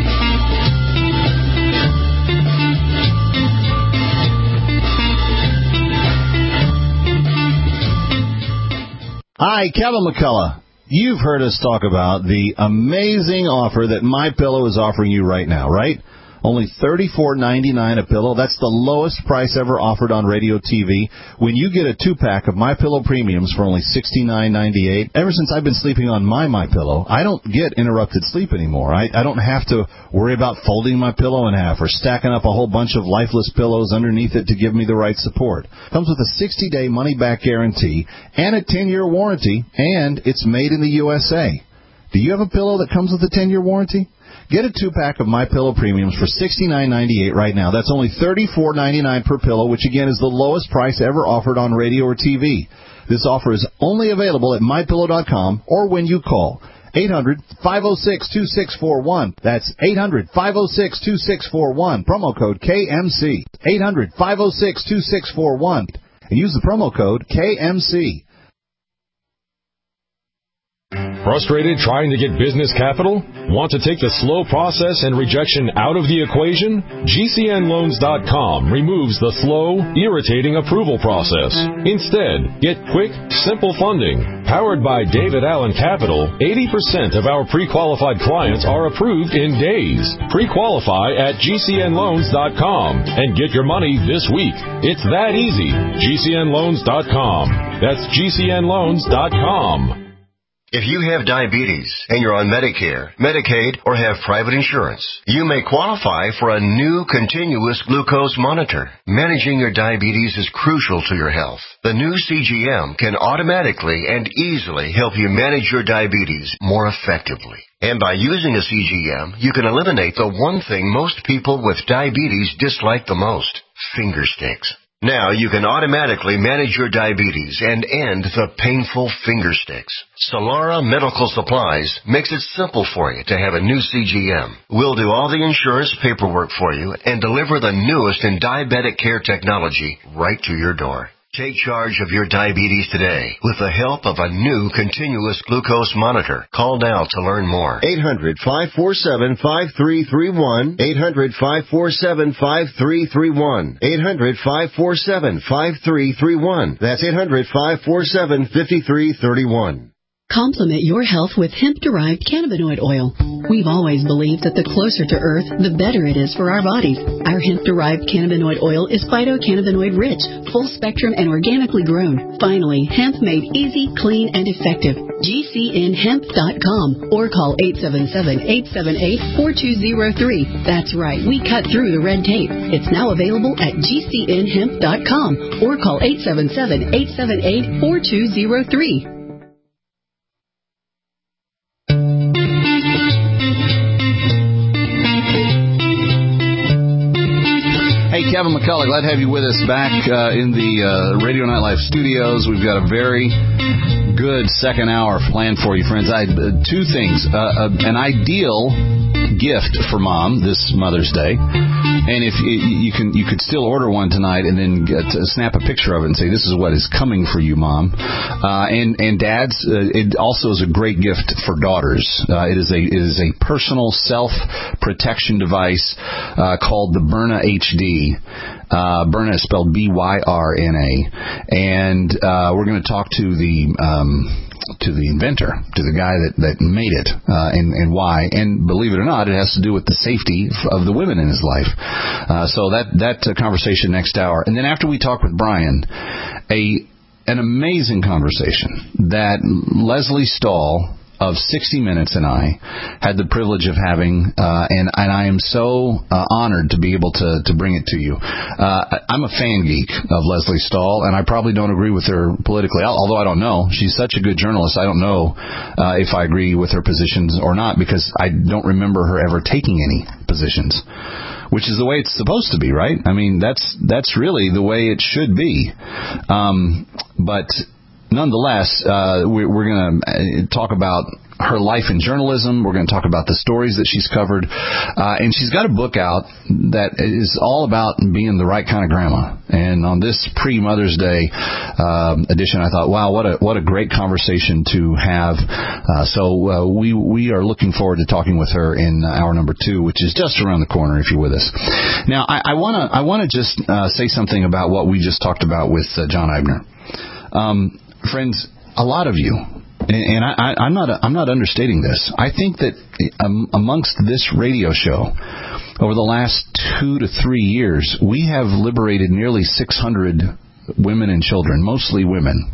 Hi, Kevin McCullough. You've heard us talk about the amazing offer that MyPillow is offering you right now, right? Only thirty-four ninety-nine a pillow. That's the lowest price ever offered on radio T V. When you get a two-pack of MyPillow Premiums for only sixty-nine ninety-eight, ever since I've been sleeping on my MyPillow, I don't get interrupted sleep anymore. I, I don't have to worry about folding my pillow in half or stacking up a whole bunch of lifeless pillows underneath it to give me the right support. Comes with a sixty-day money-back guarantee and a ten-year warranty, and it's made in the U S A. Do you have a pillow that comes with a ten-year warranty? Get a two-pack of MyPillow Premiums for sixty-nine ninety-eight right now. That's only thirty-four ninety-nine per pillow, which, again, is the lowest price ever offered on radio or T V. This offer is only available at My Pillow dot com or when you call eight hundred, five oh six, two six four one. That's eight hundred, five oh six, two six four one. Promo code K M C. eight hundred, five oh six, two six four one. And use the promo code K M C. Frustrated trying to get business capital? Want to take the slow process and rejection out of the equation? G C N loans dot com removes the slow, irritating approval process. Instead, get quick, simple funding. Powered by David Allen Capital, eighty percent of our pre-qualified clients are approved in days. Pre-qualify at G C N loans dot com and get your money this week. It's that easy. G C N loans dot com. That's G C N loans dot com. If you have diabetes and you're on Medicare, Medicaid, or have private insurance, you may qualify for a new continuous glucose monitor. Managing your diabetes is crucial to your health. The new C G M can automatically and easily help you manage your diabetes more effectively. And by using a C G M, you can eliminate the one thing most people with diabetes dislike the most, finger sticks. Now you can automatically manage your diabetes and end the painful finger sticks. Solara Medical Supplies makes it simple for you to have a new C G M. We'll do all the insurance paperwork for you and deliver the newest in diabetic care technology right to your door. Take charge of your diabetes today with the help of a new continuous glucose monitor. Call now to learn more. eight hundred, five four seven, five three three one. eight hundred, five four seven, five three three one. eight hundred, five four seven, five three three one. That's eight hundred, five four seven, five three three one. Complement your health with hemp-derived cannabinoid oil. We've always believed that the closer to Earth, the better it is for our bodies. Our hemp-derived cannabinoid oil is phytocannabinoid-rich, full-spectrum, and organically grown. Finally, hemp made easy, clean, and effective. G C N hemp dot com or call eight seven seven, eight seven eight, four two zero three. That's right, we cut through the red tape. It's now available at G C N hemp dot com or call eight seven seven, eight seven eight, four two zero three. Hey, Kevin McCullough, glad to have you with us back uh, in the uh, Radio Night Live studios. We've got a very good second hour planned for you, friends. I, uh, two things. Uh, uh, an ideal gift for Mom this Mother's Day. And if you, you can, you could still order one tonight and then get, uh, snap a picture of it and say, this is what is coming for you, Mom. Uh, and, and dads, uh, it also is a great gift for daughters. Uh, it is a, it is a personal self-protection device uh, called the Byrna H D. Uh, Byrna is spelled B Y R N A. And uh, we're going to talk to the um, to the inventor, to the guy that, that made it, uh, and, and why. And believe it or not, it has to do with the safety of the women in his life. Uh, so that, that uh, conversation next hour. And then after we talk with Brian, a an amazing conversation that Leslie Stahl of sixty minutes and I had the privilege of having, uh, and, and I am so uh, honored to be able to, to bring it to you. Uh, I'm a fan geek of Leslie Stahl, and I probably don't agree with her politically, although I don't know. She's such a good journalist. I don't know uh, if I agree with her positions or not, because I don't remember her ever taking any positions, which is the way it's supposed to be, right? I mean, that's that's really the way it should be. Um, but nonetheless, uh, we're, we're going to talk about her life in journalism. We're going to talk about the stories that she's covered. Uh, and she's got a book out that is all about being the right kind of grandma. And on this pre-Mother's Day uh, edition, I thought, wow, what a what a great conversation to have. Uh, so uh, we we are looking forward to talking with her in hour number two, which is just around the corner if you're with us. Now, I want to I want to just uh, say something about what we just talked about with uh, John Eibner. Um, friends, a lot of you, and, and I, I, I'm not I'm not understating this. I think that um, amongst this radio show, over the last two to three years, we have liberated nearly six hundred women and children, mostly women,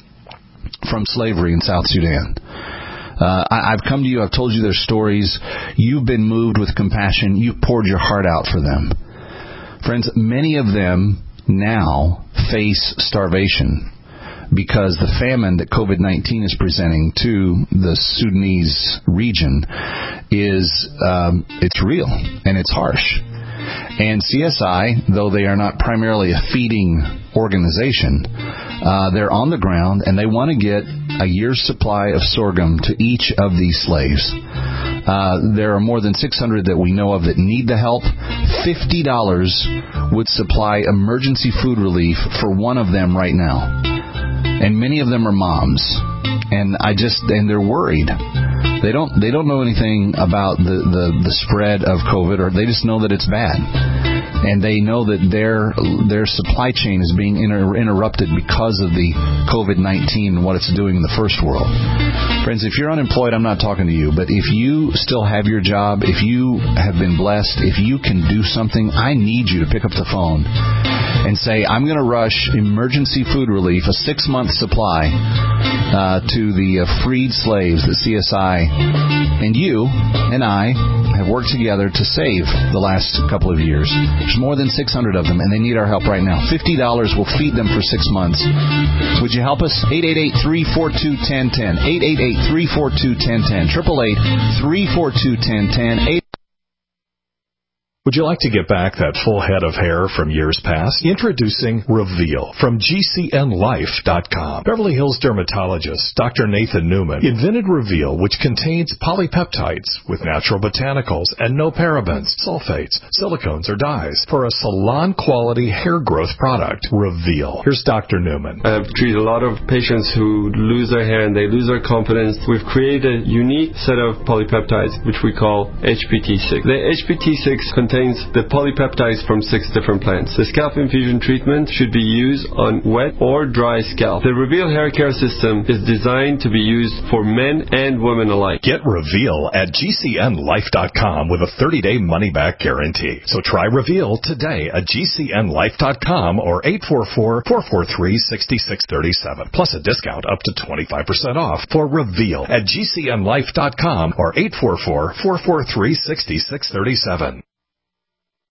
from slavery in South Sudan. Uh, I, I've come to you, I've told you their stories. You've been moved with compassion. You've poured your heart out for them. Friends, many of them now face starvation because the famine that COVID nineteen is presenting to the Sudanese region is, um, it's real and it's harsh. And C S I, though they are not primarily a feeding organization, uh, they're on the ground and they want to get a year's supply of sorghum to each of these slaves. Uh, there are more than six hundred that we know of that need the help. fifty dollars would supply emergency food relief for one of them right now. And many of them are moms. And I just, and they're worried. They don't, they don't know anything about the, the, the spread of COVID, or they just know that it's bad. And they know that their, their supply chain is being inter- interrupted because of the COVID nineteen and what it's doing in the first world. Friends, if you're unemployed, I'm not talking to you, but if you still have your job, if you have been blessed, if you can do something, I need you to pick up the phone and say, I'm going to rush emergency food relief, a six-month supply, uh, to the uh, freed slaves that C S I and you and I have worked together to save the last couple of years. There's more than six hundred of them, and they need our help right now. fifty dollars will feed them for six months. Would you help us? eight eight eight, three four two, one zero one zero. eight eight eight, three four two, one zero one zero. eight eight eight, three four two, one zero one zero. Would you like to get back that full head of hair from years past? Introducing Reveal from G C N life dot com. Beverly Hills dermatologist Doctor Nathan Newman invented Reveal, which contains polypeptides with natural botanicals and no parabens, sulfates, silicones, or dyes for a salon-quality hair growth product. Reveal. Here's Doctor Newman. I've treated a lot of patients who lose their hair and they lose their confidence. We've created a unique set of polypeptides, which we call H P T six. The H P T six contains the polypeptides from six different plants. The scalp infusion treatment should be used on wet or dry scalp. The Reveal hair care system is designed to be used for men and women alike. Get Reveal at G C N life dot com with a thirty-day money-back guarantee. So try Reveal today at G C N life dot com or eight four four, four four three, six six three seven. Plus a discount up to twenty-five percent off for Reveal at G C N life dot com or eight four four, four four three, six six three seven.